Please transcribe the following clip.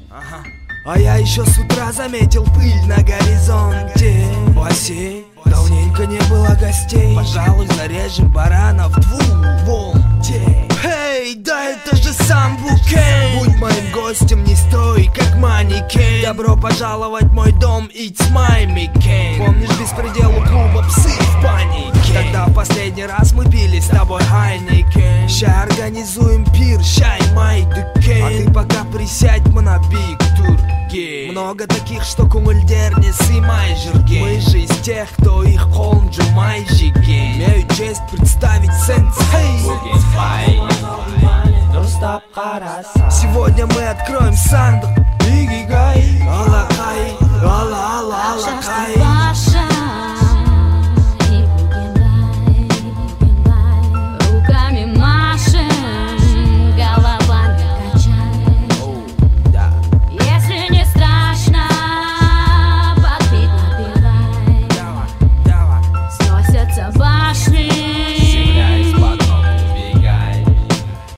А я еще с утра заметил пыль на горизонте. Бассейн, давненько не было гостей. Пожалуй, зарежем баранов двух волте. Эй, да это же сам Букейн. Будь моим гостем, не стой, как манекен. Добро пожаловать в мой дом, it's my McCain. Помнишь беспредел у клуба «Псы в панике»? Когда в последний раз мы пили с тобой Хайнекен. Ща организуем пир, щай май декейн. А ты пока присядь, мы на биг турге. Много таких, что кумульдернес и майжерген. Мы же из тех, кто их холнджу майжиген. Имею честь представить сенсей. Сегодня мы откроем санду. Игигай, алакай, ала-ала-алакай.